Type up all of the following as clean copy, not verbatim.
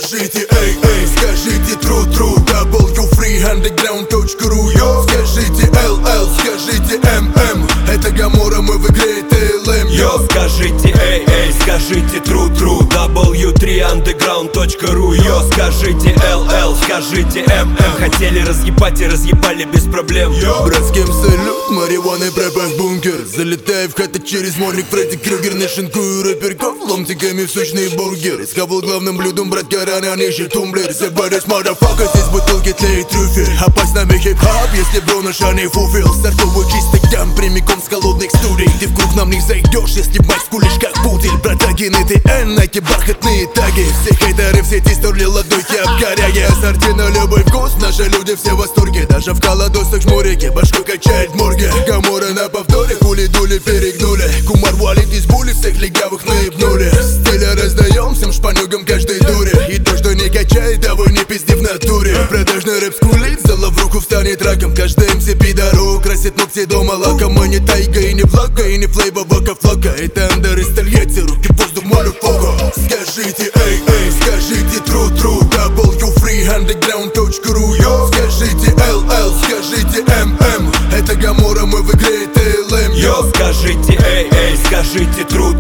Скажите, эй, скажите true, w3underground.ru, йо. Скажите LL, скажите MM, это Гамора, мы в игре TLM, йо. Скажите, эй, скажите true, w3underground.ru, йо. Скажите LL, скажите MM, хотели разъебать и разъебали без проблем, йо. Братским салют, марихуаны, пропах бункер. Залетаю в хату через мольник, Фредди Крюгер. Нашинкую рэперков ломтиками в сочный бургер. Схавал главным блюдом, брат, Корана, ниже тумблер. Забарюсь, мадафака, здесь бутылки тлеет трюфель. Опасть нами хип-хап, если бро на шане фуфел. Стартовый чистый ям, прямиком с холодных студий. Ты в круг нам не зайдешь, если мать скулишь как пудель. Братагины ТН, найки бархатные таги. Все хейтеры в сети стерли ладохи об коряги. Ассорти на любой вкус, наши люди все в восторге. Даже в колодосах жмурики, башку качает в морге. Гамора на повторе, хули-дули перегнули. Кумар валит из були, всех легавых наебнули. Стиля раздаем всем шпанюгам каждой дуре. И то, что не качает, того не пизди в натуре. Продажный рэп скулит, зала в руку встанет раком. Каждый МС пидору красит ногти дома лаком. Мы не тайга и не влага, и не флейба, вака-флака. Это андер из Тольятти, руки в воздух, мадафака. Скажите, эй, скажите true, w3underground.ru, йо. Скажите LL, скажите MM, это Гамора, мы в игре TLM, йо. Скажите, эй, скажите true,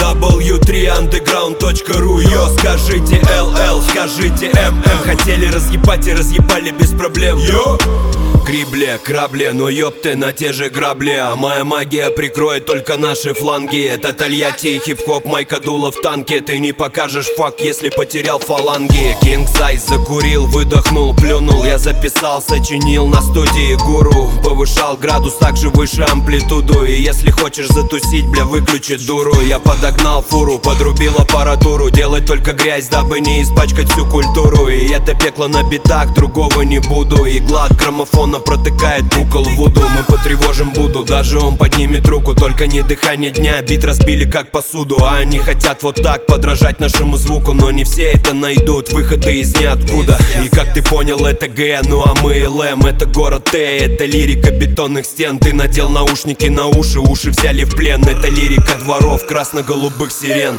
w3underground.ru, йо. Скажите LL, скажите MM, хотели разъебать и разъебали без проблем, йо. Грибле, крабле, но ёпты на те же грабли. А моя магия прикроет только наши фланги. Это Тольятти, хип-хоп, майка дула в танке. Ты не покажешь факт, если потерял фаланги. King Size закурил, выдохнул, плюнул. Я записал, сочинил на студии гуру. Повышал градус, также выше амплитуду. И если хочешь затусить, бля, выключи дуру. Я подогнал фуру, подрубил аппаратуру. Делать только грязь, дабы не испачкать всю культуру. И это пекло на битах, другого не буду. Игла от граммофона протыкает букол в воду. Мы потревожим Буду, даже он поднимет руку. Только не дыхание дня, бит разбили как посуду. А они хотят вот так подражать нашему звуку. Но не все это найдут, выходы из ниоткуда. И как ты понял, это Г, ну а мы ЛМ. Это город Т, это лирика бетонных стен. Ты надел наушники на уши, уши взяли в плен. Это лирика дворов, красно-голубых сирен.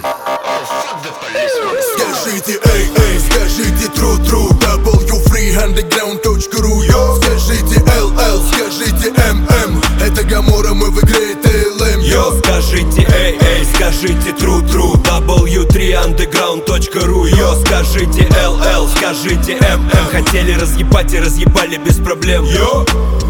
Скажите, эй, скажите true, w3underground.ru, йо. Скажите LL, скажите MM, это Гамора, мы в игре TLM, йо. Скажите, эй, скажите true, w3underground.ru, йо. Скажите LL, скажите MM, хотели разъебать и разъебали без проблем, йо.